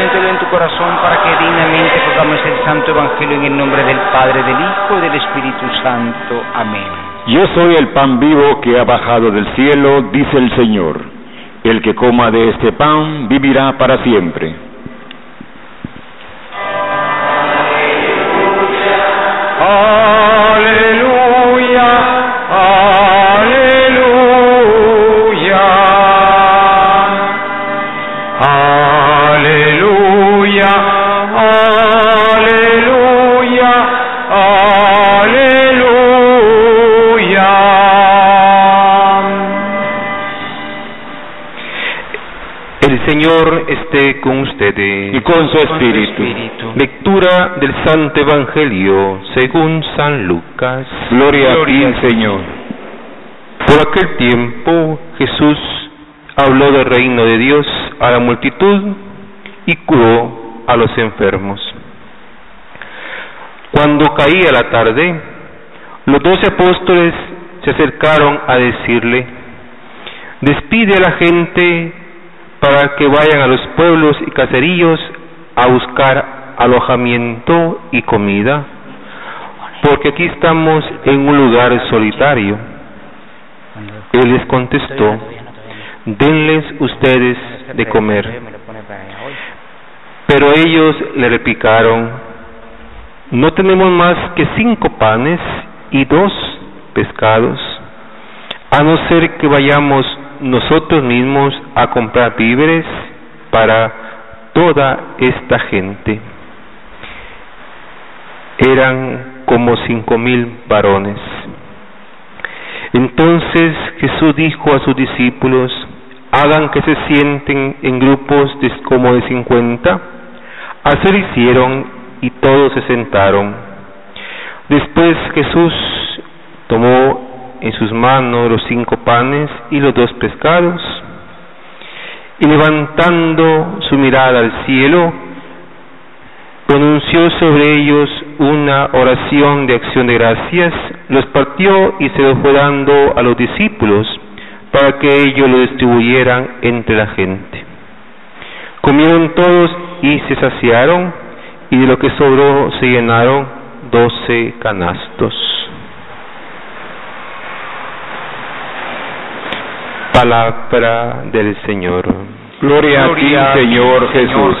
siéntelo en tu corazón para que dignamente proclames el Santo Evangelio en el nombre del Padre, del Hijo y del Espíritu Santo. Amén. Yo soy el pan vivo que ha bajado del cielo, dice el Señor. El que coma de este pan vivirá para siempre. Aleluya, aleluya, aleluya, aleluya, aleluya. El Señor esté con ustedes. Y con su espíritu. Lectura del Santo Evangelio según San Lucas. Gloria a ti, Señor. Por aquel tiempo Jesús habló del reino de Dios a la multitud y curó a los enfermos. Cuando caía la tarde, los 12 apóstoles se acercaron a decirle: despide a la gente para que vayan a los pueblos y caseríos a buscar alojamiento y comida, porque aquí estamos en un lugar solitario. Él les contestó: denles ustedes de comer. Pero ellos le replicaron: no tenemos más que 5 panes y 2 pescados, a no ser que vayamos nosotros mismos a comprar víveres para toda esta gente. Eran como 5,000 varones. Entonces Jesús dijo a sus discípulos: hagan que se sienten en grupos como de 50. Así lo hicieron y todos se sentaron. Después Jesús tomó en sus manos los 5 panes y los 2 pescados, y levantando su mirada al cielo, pronunció sobre ellos una oración de acción de gracias, los partió y se los fue dando a los discípulos para que ellos lo distribuyeran entre la gente. Comieron todos y se saciaron, y de lo que sobró se llenaron 12 canastos. Palabra del Señor. Gloria a ti, Señor Jesús.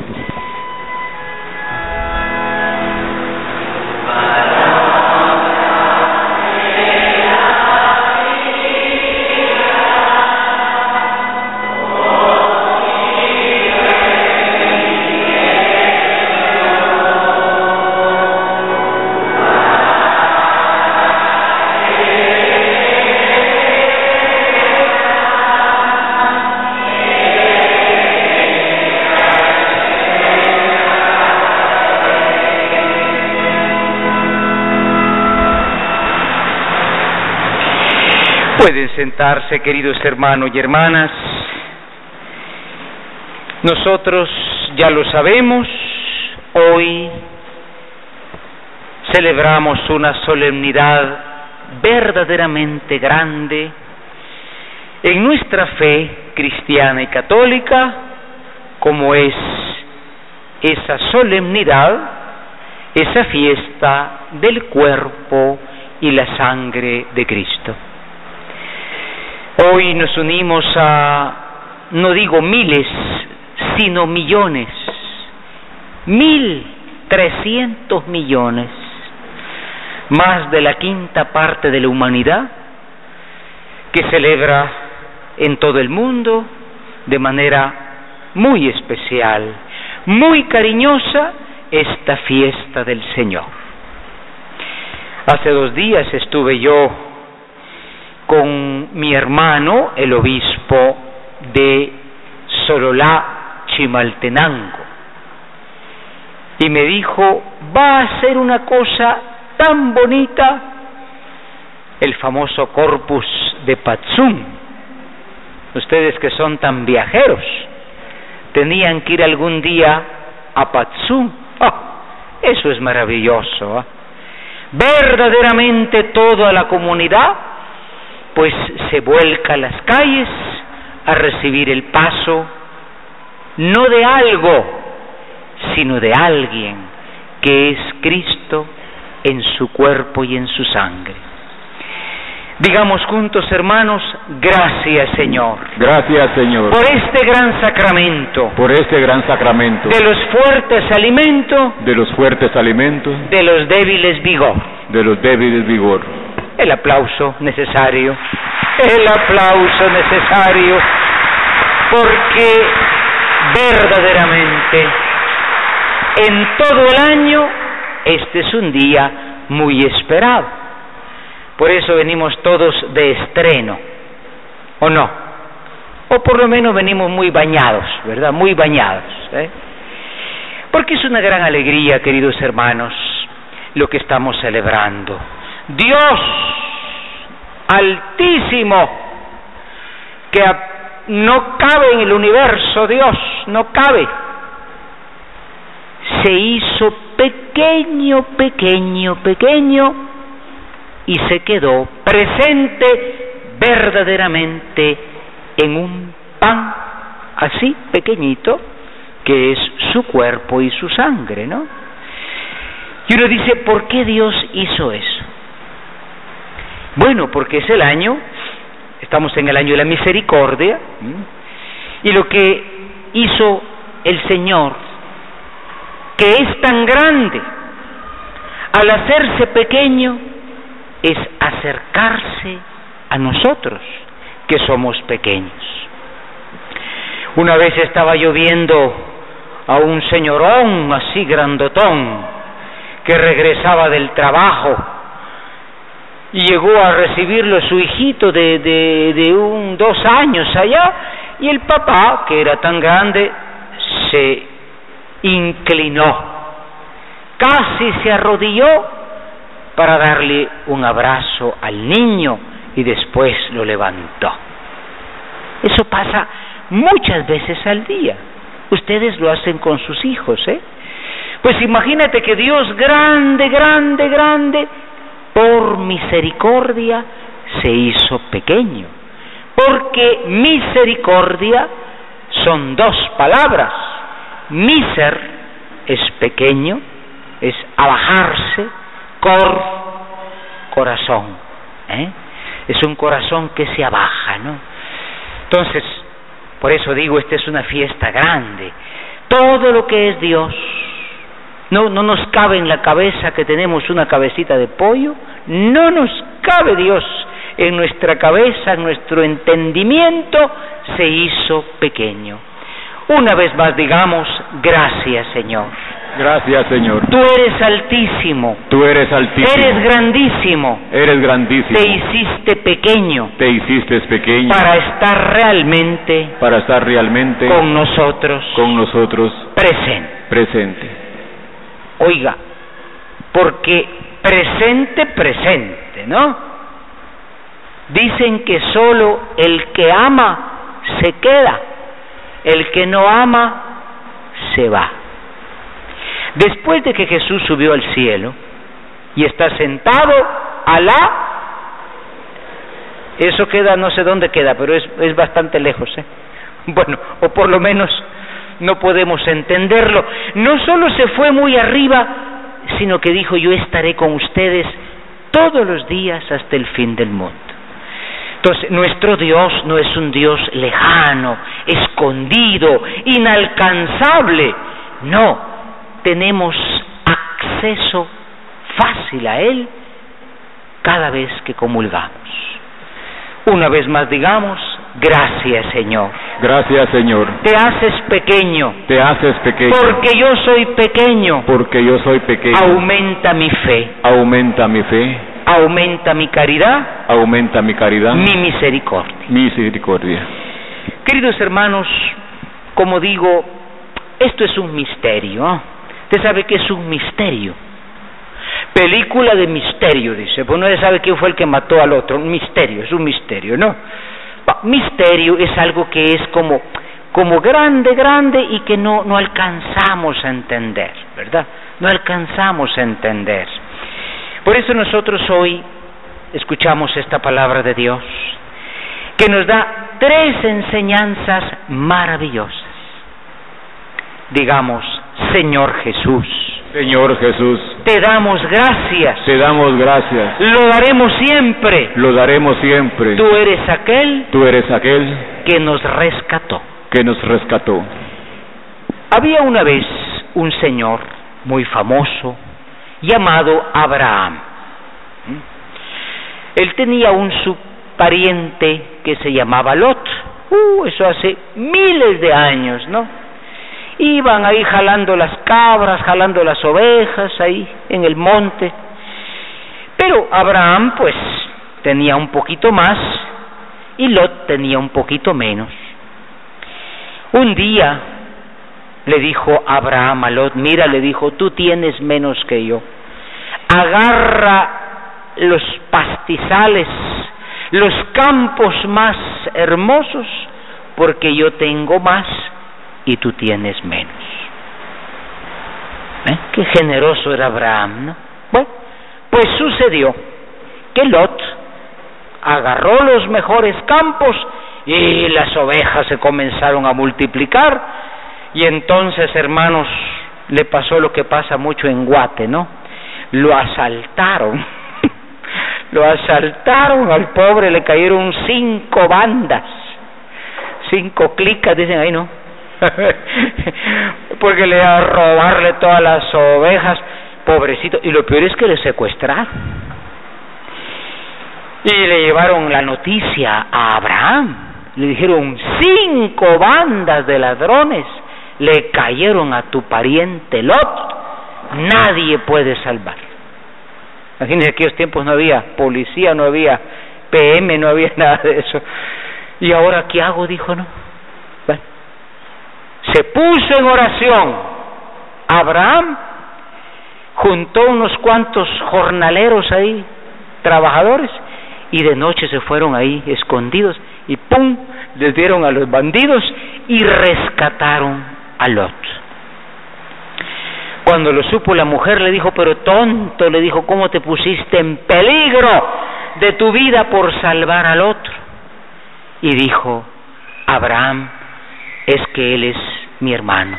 Pueden sentarse, queridos hermanos y hermanas. Nosotros ya lo sabemos, hoy celebramos una solemnidad verdaderamente grande en nuestra fe cristiana y católica, como es esa solemnidad, esa fiesta del cuerpo y la sangre de Cristo. Hoy nos unimos a, no digo miles, sino millones, 1.300 millones, más de la 1/5 parte de la humanidad, que celebra en todo el mundo de manera muy especial, muy cariñosa, esta fiesta del Señor. Hace 2 días estuve yo con mi hermano, el obispo de Sololá, Chimaltenango, y me dijo: va a ser una cosa tan bonita, el famoso Corpus de Patzum. Ustedes que son tan viajeros, tenían que ir algún día a Patzum. Eso es maravilloso, Verdaderamente toda la comunidad pues se vuelca a las calles a recibir el paso, no de algo, sino de alguien que es Cristo en su cuerpo y en su sangre. Digamos juntos, hermanos, gracias, Señor. Gracias, Señor. Por este gran sacramento. Por este gran sacramento. De los fuertes alimentos. De los fuertes alimentos. De los débiles vigor. De los débiles vigor. El aplauso necesario. El aplauso necesario. Porque verdaderamente en todo el año este es un día muy esperado. Por eso venimos todos de estreno, ¿o no? O por lo menos venimos muy bañados, ¿verdad? Muy bañados, ¿eh? Porque es una gran alegría, queridos hermanos, lo que estamos celebrando. Dios altísimo, que no cabe en el universo, Dios no cabe, se hizo pequeño, pequeño, pequeño, y se quedó presente verdaderamente en un pan así pequeñito, que es su cuerpo y su sangre, ¿no? Y uno dice, ¿por qué Dios hizo eso? Bueno, porque es el año, estamos en el año de la misericordia, y lo que hizo el Señor, que es tan grande, al hacerse pequeño, es acercarse a nosotros, que somos pequeños. Una vez estaba yo viendo a un señorón así grandotón, que regresaba del trabajo, y llegó a recibirlo su hijito de 2 años allá, y el papá, que era tan grande, se inclinó, casi se arrodilló para darle un abrazo al niño y después lo levantó. Eso pasa muchas veces al día. Ustedes lo hacen con sus hijos, ¿eh? Pues imagínate que Dios grande, grande, grande, por misericordia se hizo pequeño. Porque misericordia son 2 palabras. Miser es pequeño, es abajarse, corazón, ¿eh? Es un corazón que se abaja, ¿no? Entonces, por eso digo, esta es una fiesta grande. Todo lo que es Dios, no nos cabe en la cabeza que tenemos una cabecita de pollo, no nos cabe Dios en nuestra cabeza, en nuestro entendimiento, se hizo pequeño. Una vez más digamos, gracias, Señor. Gracias, Señor. Tú eres altísimo. Tú eres altísimo. Eres grandísimo. Eres grandísimo. Te hiciste pequeño. Te hiciste pequeño. Para estar realmente. Para estar realmente. Con nosotros. Con nosotros. Presente. Oiga, porque presente, ¿no? Dicen que solo el que ama se queda. El que no ama se va. Después de que Jesús subió al cielo y está sentado eso queda, no sé dónde queda, pero es bastante lejos, ¿eh? Bueno, o por lo menos no podemos entenderlo. No solo se fue muy arriba, sino que dijo, yo estaré con ustedes todos los días hasta el fin del mundo. Entonces, nuestro Dios no es un Dios lejano, escondido, inalcanzable. No, tenemos acceso fácil a Él cada vez que comulgamos. Una vez más digamos, gracias, Señor. Gracias, Señor. Te haces pequeño. Te haces pequeño. Porque yo soy pequeño. Porque yo soy pequeño. Aumenta mi fe. Aumenta mi fe. Aumenta mi caridad. Aumenta mi caridad. Mi misericordia. Misericordia. Queridos hermanos, como digo, esto es un misterio, ¿eh? Usted sabe que es un misterio. Película de misterio, dice. Pues no se sabe quién fue el que mató al otro. Un misterio, es un misterio, ¿no? Misterio es algo que es como grande y que no alcanzamos a entender, ¿verdad? No alcanzamos a entender. Por eso nosotros hoy escuchamos esta palabra de Dios, que nos da 3 enseñanzas maravillosas. Digamos, Señor Jesús, Señor Jesús, te damos gracias, te damos gracias, lo daremos siempre. lo daremos siempre. Tú eres aquel Tú eres aquel que nos rescató. que nos rescató. Había una vez un señor muy famoso llamado Abraham. Él tenía un pariente que se llamaba Lot. Eso hace miles de años, ¿no? Iban ahí jalando las cabras, jalando las ovejas ahí en el monte. Pero Abraham pues tenía un poquito más y Lot tenía un poquito menos. Un día le dijo Abraham a Lot, mira, le dijo, tú tienes menos que yo. Agarra los pastizales, los campos más hermosos, porque yo tengo más y tú tienes menos. Qué generoso era Abraham, ¿no? Bueno, pues sucedió que Lot agarró los mejores campos y las ovejas se comenzaron a multiplicar, y entonces, hermanos, le pasó lo que pasa mucho en Guate, ¿no? Lo asaltaron. Lo asaltaron al pobre, le cayeron 5 bandas, 5 clicas, dicen ahí, ¿no? Porque le iba a robarle todas las ovejas, pobrecito, y lo peor es que le secuestraron. Y le llevaron la noticia a Abraham, le dijeron, 5 bandas de ladrones le cayeron a tu pariente Lot, nadie puede salvar. Imagínense, en aquellos tiempos no había policía, no había PM, no había nada de eso. ¿Y ahora qué hago? Dijo, ¿no? Bueno, se puso en oración. Abraham juntó unos cuantos jornaleros ahí, trabajadores, y de noche se fueron ahí escondidos y ¡pum!, les dieron a los bandidos y rescataron a Lot. Cuando lo supo la mujer le dijo, pero tonto, le dijo, ¿cómo te pusiste en peligro de tu vida por salvar al otro? Y dijo, Abraham, es que él es mi hermano.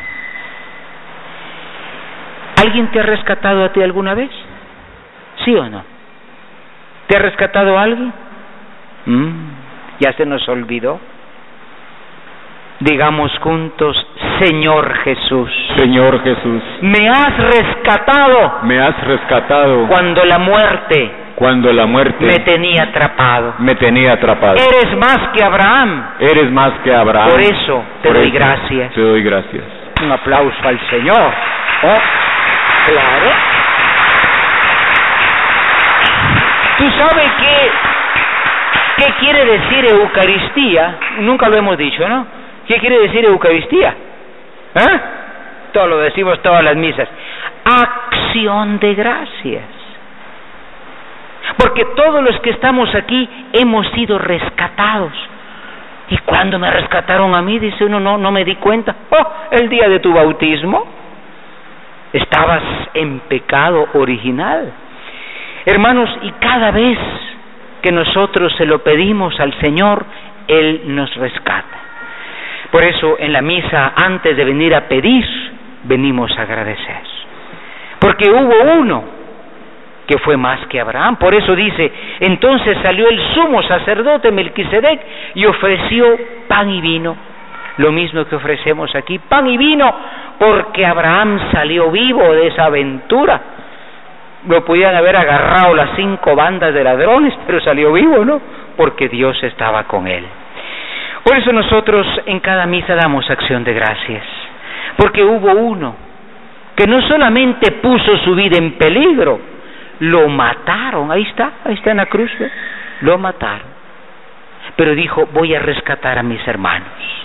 ¿Alguien te ha rescatado a ti alguna vez? ¿Sí o no? ¿Te ha rescatado alguien? Ya se nos olvidó. Digamos juntos, Señor Jesús. Señor Jesús, Me has rescatado me has rescatado cuando la muerte cuando la muerte me tenía atrapado. me tenía atrapado. Eres más que Abraham. Eres más que Abraham. Por eso te Por doy eso gracias. Te doy gracias. Un aplauso al Señor. ¿Oh? Claro. ¿Tú sabes qué quiere decir Eucaristía? Nunca lo hemos dicho, ¿no? ¿Qué quiere decir Eucaristía? Todo lo decimos todas las misas. Acción de gracias. Porque todos los que estamos aquí hemos sido rescatados. ¿Y cuándo me rescataron a mí? Dice uno, no me di cuenta. El día de tu bautismo. Estabas en pecado original. Hermanos, y cada vez que nosotros se lo pedimos al Señor, Él nos rescata. Por eso en la misa, antes de venir a pedir, venimos a agradecer. Porque hubo uno que fue más que Abraham. Por eso dice, entonces salió el sumo sacerdote Melquisedec y ofreció pan y vino. Lo mismo que ofrecemos aquí, pan y vino, porque Abraham salió vivo de esa aventura. Lo podían haber agarrado las 5 bandas de ladrones, pero salió vivo, ¿no? Porque Dios estaba con él. Por eso nosotros en cada misa damos acción de gracias, porque hubo uno que no solamente puso su vida en peligro, lo mataron, ahí está en la cruz, ¿ve? Lo mataron, pero dijo, voy a rescatar a mis hermanos.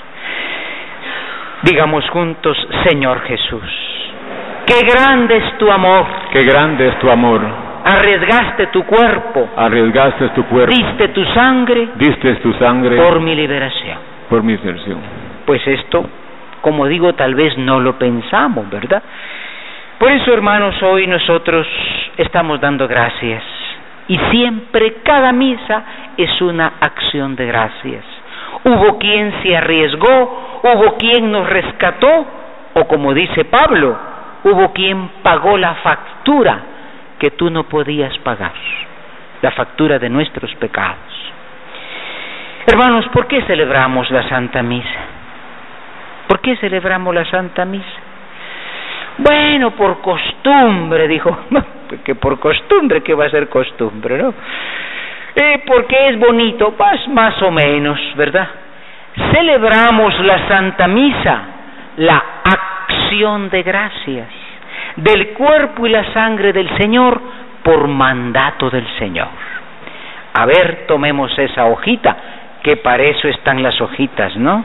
Digamos juntos, Señor Jesús, qué grande es tu amor. Qué grande es tu amor. Arriesgaste tu cuerpo. Arriesgaste tu cuerpo. Diste tu sangre. Diste tu sangre. Por mi liberación. Por mi liberación. Pues esto, como digo, tal vez no lo pensamos, ¿verdad? Por eso, hermanos, hoy nosotros estamos dando gracias. Y siempre, cada misa es una acción de gracias. Hubo quien se arriesgó, hubo quien nos rescató, O como dice Pablo, hubo quien pagó la factura que tú no podías pagar, la factura de nuestros pecados. Hermanos, ¿por qué celebramos la Santa Misa? ¿Por qué celebramos la Santa Misa? Bueno, por costumbre, dijo. Que por costumbre, ¿qué va a ser costumbre, no? Porque es bonito, pues más o menos, ¿verdad? Celebramos la Santa Misa, la acción de gracias del cuerpo y la sangre del Señor por mandato del Señor. A ver, tomemos esa hojita, que para eso están las hojitas, ¿no?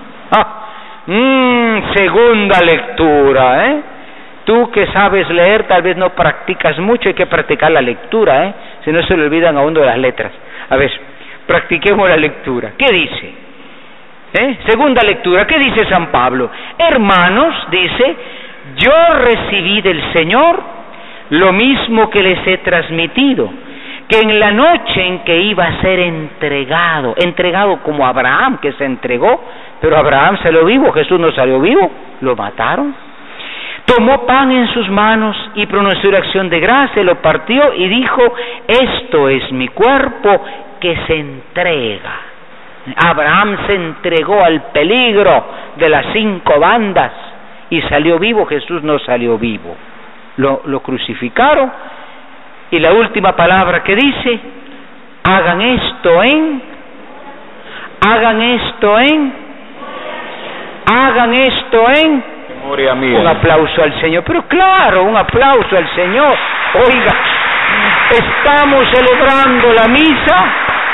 Segunda lectura, Tú que sabes leer, tal vez no practicas mucho, hay que practicar la lectura, si no se le olvidan a uno de las letras. A ver, practiquemos la lectura. ¿Qué dice? Segunda lectura, ¿qué dice San Pablo? Hermanos, dice, yo recibí del Señor lo mismo que les he transmitido, que en la noche en que iba a ser entregado como Abraham, que se entregó, pero Abraham salió vivo, Jesús no salió vivo, lo mataron. Tomó pan en sus manos y pronunció la acción de gracia, lo partió y dijo, esto es mi cuerpo que se entrega. Abraham se entregó al peligro de las 5 bandas y salió vivo, Jesús no salió vivo. Lo crucificaron y la última palabra que dice, hagan esto en memoria mía. Un aplauso al Señor, pero claro, un aplauso al Señor. Oiga, estamos celebrando la misa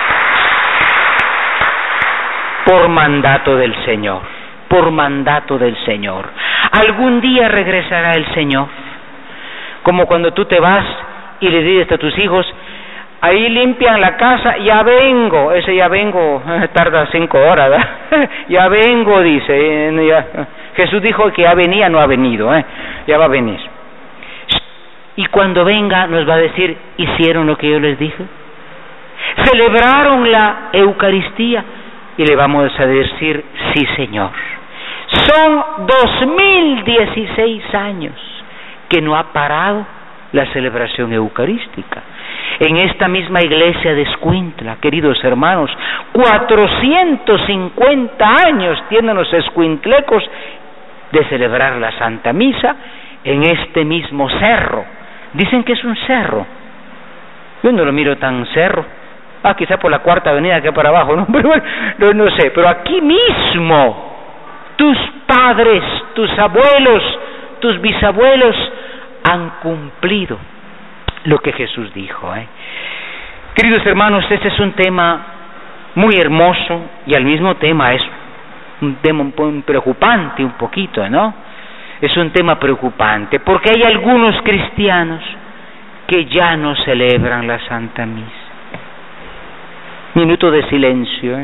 por mandato del Señor, por mandato del Señor. Algún día regresará el Señor, como cuando tú te vas y le dices a tus hijos, ahí limpian la casa, ya vengo, ese ya vengo tarda 5 horas, ¿verdad? Ya vengo, dice, Jesús dijo que ya venía, no ha venido, ya va a venir. Y cuando venga nos va a decir, ¿hicieron lo que yo les dije? ¿Celebraron la Eucaristía? Y le vamos a decir, sí, Señor. Son 2016 años que no ha parado la celebración eucarística. En esta misma iglesia de Escuintla, queridos hermanos, 450 años tienen los escuintlecos de celebrar la Santa Misa en este mismo cerro. Dicen que es un cerro. Yo no lo miro tan cerro. Quizá por la Cuarta Avenida que para abajo, ¿no? Pero bueno, no sé. Pero aquí mismo, tus padres, tus abuelos, tus bisabuelos han cumplido lo que Jesús dijo. Queridos hermanos, este es un tema muy hermoso y al mismo tema es un tema preocupante un poquito, ¿no? Es un tema preocupante porque hay algunos cristianos que ya no celebran la Santa Misa. Minuto de silencio.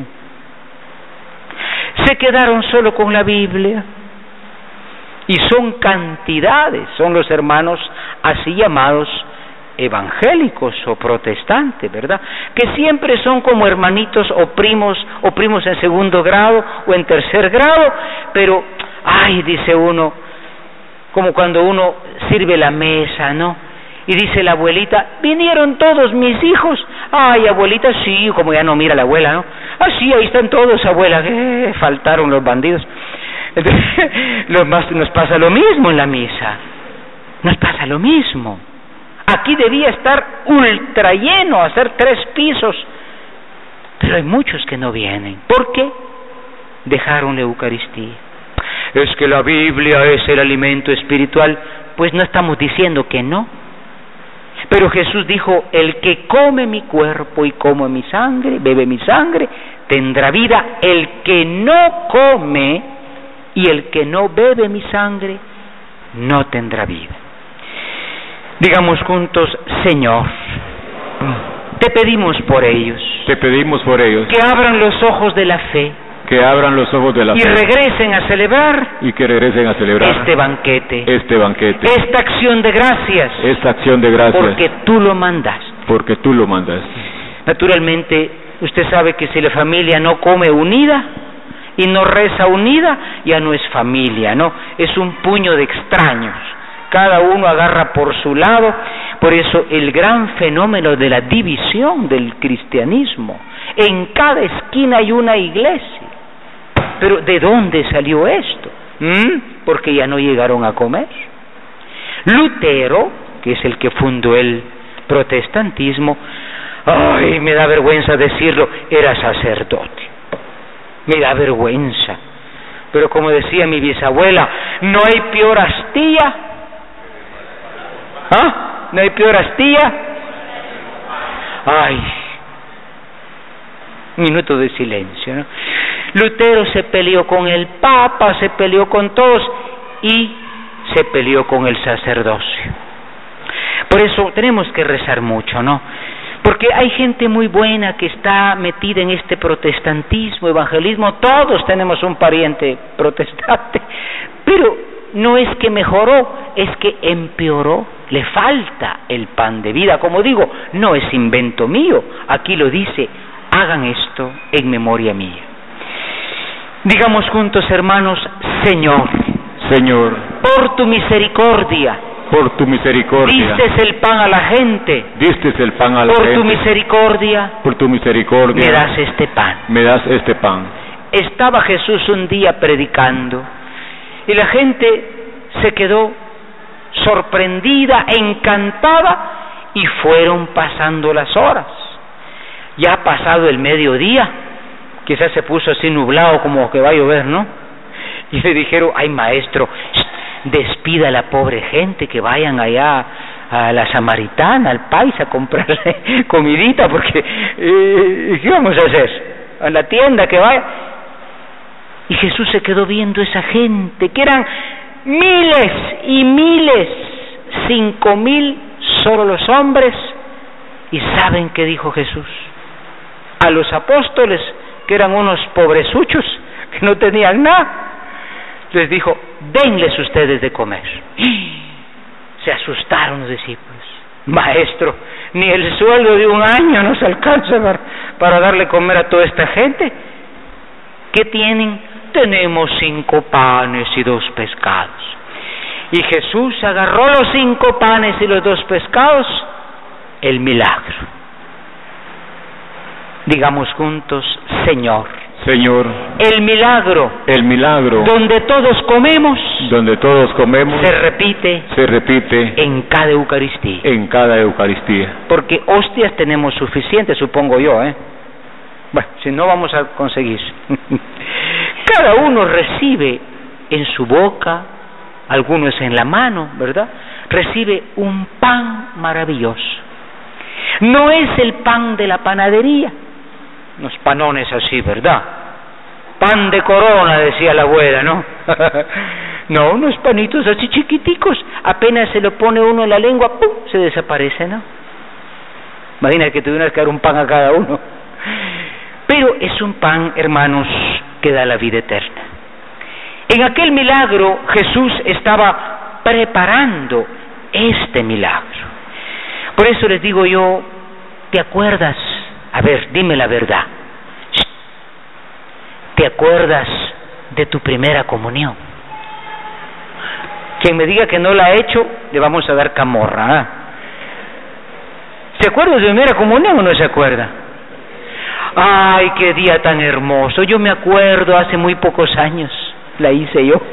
Se quedaron solo con la Biblia y son cantidades, son los hermanos así llamados evangélicos o protestantes, ¿verdad? Que siempre son como hermanitos o primos en 2º grado o en 3er grado, pero, dice uno, como cuando uno sirve la mesa, ¿no? Y dice la abuelita, vinieron todos mis hijos. Abuelita, sí, como ya no mira la abuela, ¿no? Sí, ahí están todos, abuela, faltaron los bandidos. Entonces, nos pasa lo mismo en la misa, nos pasa lo mismo. Aquí debía estar ultra lleno, hacer 3 pisos, pero hay muchos que no vienen. ¿Por qué? Dejaron la Eucaristía. Es que la Biblia es el alimento espiritual. Pues no estamos diciendo que no, pero Jesús dijo, el que come mi cuerpo y come mi sangre, bebe mi sangre, tendrá vida. El que no come y el que no bebe mi sangre, no tendrá vida. Digamos juntos, Señor, te pedimos por ellos. Te pedimos por ellos. Que abran los ojos de la fe. Que abran los ojos de la fe. Y regresen a celebrar. Y que regresen a celebrar. Este banquete. Esta acción de gracias. Esta acción de gracias. Porque tú lo mandaste. Porque tú lo mandaste. Naturalmente, usted sabe que si la familia no come unida, y no reza unida, ya no es familia, ¿no? Es un puño de extraños. Cada uno agarra por su lado. Por eso el gran fenómeno de la división del cristianismo. En cada esquina hay una iglesia. Pero ¿de dónde salió esto? Porque ya no llegaron a comer. Lutero, que es el que fundó el protestantismo, ay, me da vergüenza decirlo, era sacerdote. Me da vergüenza. Pero como decía mi bisabuela, no hay peor astilla. ¿Ah? ¿No hay peor astilla? Ay, minuto de silencio, ¿no? Lutero se peleó con el Papa, se peleó con todos y se peleó con el sacerdocio. Por eso tenemos que rezar mucho, ¿no? Porque hay gente muy buena que está metida en este protestantismo, evangelismo, todos tenemos un pariente protestante, pero no es que mejoró, es que empeoró, le falta el pan de vida. Como digo, no es invento mío, aquí lo dice, hagan esto en memoria mía. Digamos juntos, hermanos, Señor, Señor, por tu misericordia, por tu misericordia, diste el pan a la gente, diste el pan a la por gente, tu misericordia, por tu misericordia, me das este pan. me das este pan. Estaba Jesús un día predicando y la gente se quedó sorprendida, encantada, y fueron pasando las horas. Ya ha pasado el mediodía, quizás se puso así nublado como que va a llover, ¿no? Y le dijeron, ay maestro, despida a la pobre gente, que vayan allá a la Samaritana, al país, a comprarle comidita, porque ¿qué vamos a hacer? A la tienda que vaya. Y Jesús se quedó viendo esa gente, que eran miles y miles, 5,000 solo los hombres. ¿Y saben qué dijo Jesús? A los apóstoles, que eran unos pobrezuchos, que no tenían nada, les dijo, denles ustedes de comer. Se asustaron los discípulos. Maestro, ni el sueldo de un año nos alcanza para darle comer a toda esta gente. ¿Qué tienen? Tenemos 5 panes y 2 pescados. Y Jesús agarró los 5 panes y los 2 pescados, el milagro. Digamos juntos, Señor, Señor, el milagro, donde todos comemos, se repite en cada Eucaristía. Porque hostias tenemos suficientes, supongo yo, Bueno, si no vamos a conseguir. Cada uno recibe en su boca, algunos en la mano, ¿verdad? Recibe un pan maravilloso. No es el pan de la panadería, unos panones así, ¿verdad? Pan de corona, decía la abuela, ¿no? No, unos panitos así chiquiticos, apenas se lo pone uno en la lengua, ¡pum!, se desaparece, ¿no? Imagina que tuvieras que dar un pan a cada uno. Pero es un pan, hermanos, que da la vida eterna. En aquel milagro Jesús estaba preparando este milagro. Por eso les digo yo, ¿te acuerdas? A ver, dime la verdad. ¿Te acuerdas de tu primera comunión? Quien me diga que no la ha hecho, le vamos a dar camorra. ¿Se acuerda de su primera comunión o no se acuerda? Ay, qué día tan hermoso. Yo me acuerdo, hace muy pocos años la hice yo.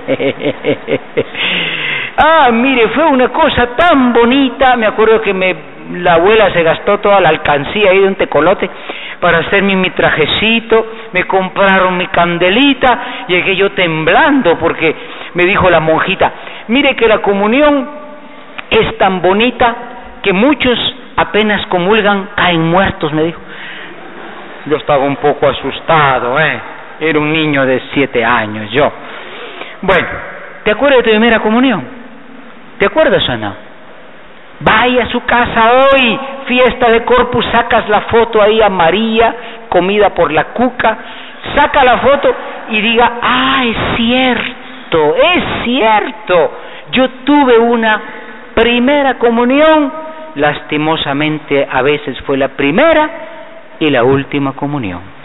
Mire, fue una cosa tan bonita. Me acuerdo que la abuela se gastó toda la alcancía ahí de un tecolote para hacerme mi trajecito, me compraron mi candelita, llegué yo temblando porque me dijo la monjita, mire que la comunión es tan bonita que muchos apenas comulgan caen muertos, me dijo. Yo estaba un poco asustado, era un niño de 7 años yo. Bueno, ¿te acuerdas de tu primera comunión? ¿Te acuerdas o no? Vaya a su casa hoy, fiesta de Corpus, sacas la foto ahí a María, comida por la cuca, saca la foto y diga, es cierto, yo tuve una primera comunión, lastimosamente a veces fue la primera y la última comunión.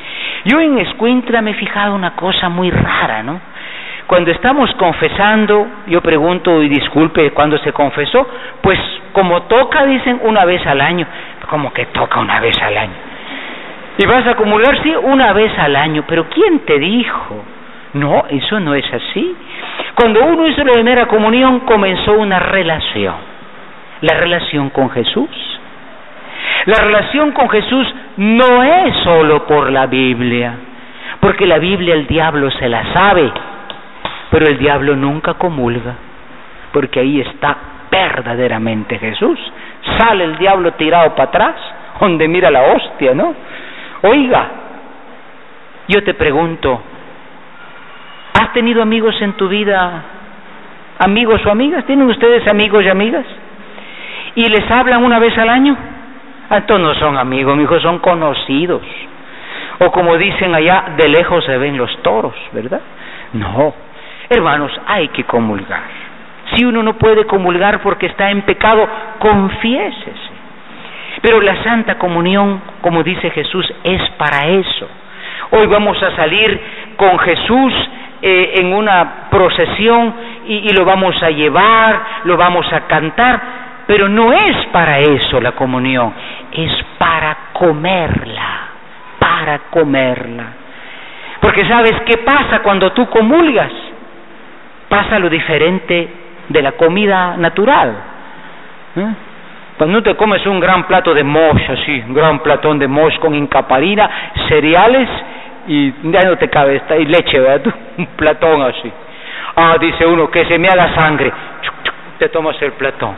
Yo en Escuintla me he fijado una cosa muy rara, ¿no? Cuando estamos confesando, yo pregunto, y disculpe, ¿cuándo se confesó? Pues como toca, dicen, una vez al año. ¿Cómo que toca una vez al año? ¿Y vas a comulgar? Sí, una vez al año. ¿Pero quién te dijo? No, eso no es así. Cuando uno hizo la primera comunión, comenzó una relación. La relación con Jesús. La relación con Jesús no es solo por la Biblia, porque la Biblia el diablo se la sabe, pero el diablo nunca comulga, porque ahí está verdaderamente Jesús. Sale el diablo tirado para atrás, donde mira la hostia, ¿no? Oiga, yo te pregunto, ¿has tenido amigos en tu vida, amigos o amigas? ¿Tienen ustedes amigos y amigas? ¿Y les hablan una vez al año? Entonces no son amigos, mijos, son conocidos. O como dicen allá, de lejos se ven los toros, ¿verdad? No, hermanos, hay que comulgar. Si uno no puede comulgar porque está en pecado, confiésese. Pero la Santa Comunión, como dice Jesús, es para eso. Hoy vamos a salir con Jesús en una procesión y lo vamos a llevar, lo vamos a cantar, pero no es para eso la comunión, es para comerla, para comerla. Porque ¿sabes qué pasa cuando tú comulgas? Pasa lo diferente de la comida natural. Cuando te comes un gran plato de mosh, así, un gran platón de mosh con incaparina, cereales, y ya no te cabe, está y leche, ¿verdad? Un platón así. Ah, dice uno, que se me haga sangre. Te tomas el platón.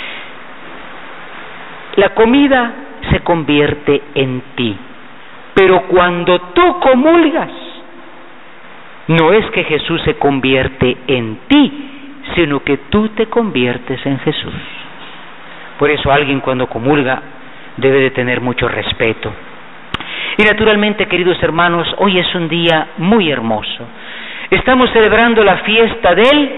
La comida se convierte en ti, pero cuando tú comulgas, no es que Jesús se convierte en ti, sino que tú te conviertes en Jesús. Por eso alguien cuando comulga debe de tener mucho respeto. Y naturalmente, queridos hermanos, hoy es un día muy hermoso. Estamos celebrando la fiesta del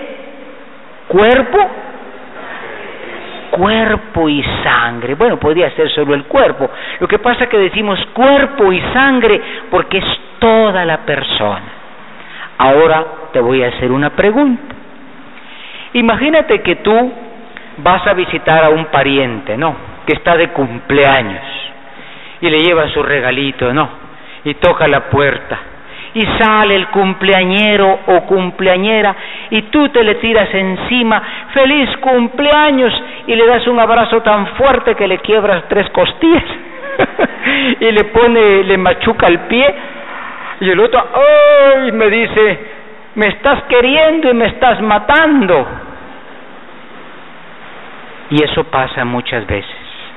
cuerpo y sangre. Bueno, podría ser solo el cuerpo. Lo que pasa es que decimos cuerpo y sangre porque es toda la persona. Ahora te voy a hacer una pregunta. Imagínate que tú vas a visitar a un pariente, ¿no?, que está de cumpleaños, y le llevas su regalito, ¿no?, y toca la puerta, y sale el cumpleañero o cumpleañera, y tú te le tiras encima, ¡feliz cumpleaños!, y le das un abrazo tan fuerte que le quiebras 3 costillas, y le machuca el pie, y el otro, ¡ay!, me dice, me estás queriendo y me estás matando. Y eso pasa muchas veces.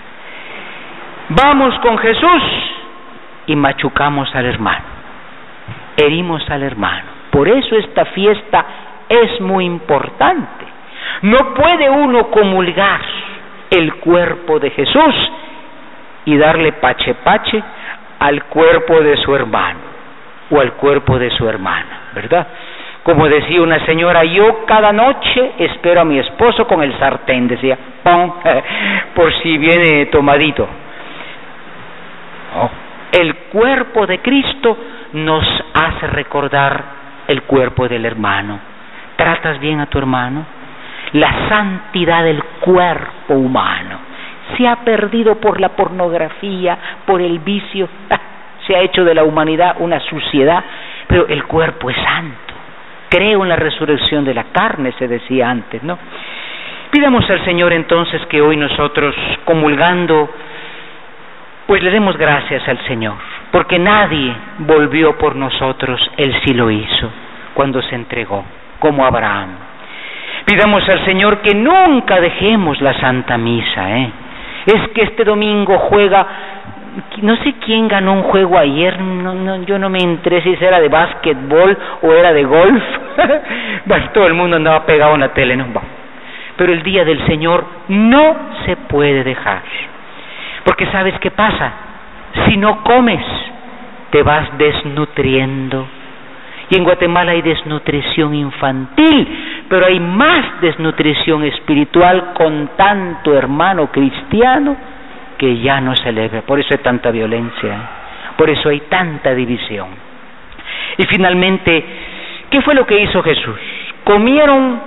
Vamos con Jesús y machucamos al hermano, herimos al hermano. Por eso esta fiesta es muy importante. No puede uno comulgar el cuerpo de Jesús y darle pache al cuerpo de su hermano o al cuerpo de su hermana, ¿verdad? Como decía una señora, yo cada noche espero a mi esposo con el sartén, decía, ¡pum!, por si viene tomadito. No. El cuerpo de Cristo nos hace recordar el cuerpo del hermano. ¿Tratas bien a tu hermano? La santidad del cuerpo humano se ha perdido por la pornografía, por el vicio, se ha hecho de la humanidad una suciedad, pero el cuerpo es santo. Creo en la resurrección de la carne, se decía antes, ¿no? Pidamos al Señor entonces que hoy nosotros, comulgando, pues le demos gracias al Señor, porque nadie volvió por nosotros, Él sí lo hizo, cuando se entregó, como Abraham. Pidamos al Señor que nunca dejemos la Santa Misa, Es que este domingo juega, no sé quién ganó un juego ayer, yo no me enteré si era de básquetbol o era de golf. Bueno, todo el mundo andaba pegado en la tele, ¿no? Pero el día del Señor no se puede dejar, porque ¿sabes qué pasa? Si no comes, te vas desnutriendo. Y en Guatemala hay desnutrición infantil, pero hay más desnutrición espiritual con tanto hermano cristiano que ya no celebra. Por eso hay tanta violencia, Por eso hay tanta división. Y finalmente, ¿qué fue lo que hizo Jesús? Comieron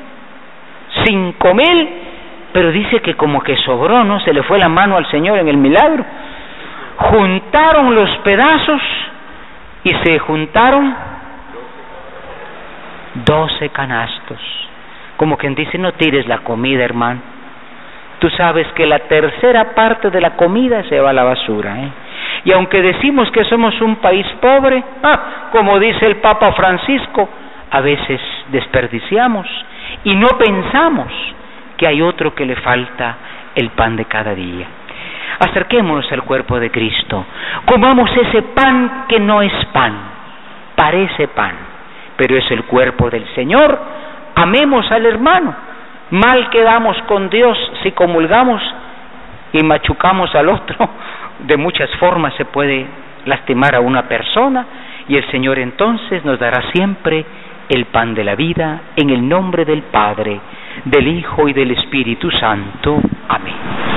5,000, pero dice que como que sobró, ¿no? Se le fue la mano al Señor en el milagro. Juntaron los pedazos y se juntaron 12 canastos. Como quien dice, no tires la comida, hermano. Tú sabes que la tercera parte de la comida se va a la basura, ¿eh? Y aunque decimos que somos un país pobre, como dice el Papa Francisco, a veces desperdiciamos y no pensamos que hay otro que le falta el pan de cada día. Acerquémonos al cuerpo de Cristo, comamos ese pan que no es pan, parece pan, pero es el cuerpo del Señor. Amemos al hermano. Mal quedamos con Dios si comulgamos y machucamos al otro. De muchas formas se puede lastimar a una persona, y el Señor entonces nos dará siempre el pan de la vida, en el nombre del Padre, del Hijo y del Espíritu Santo. Amén.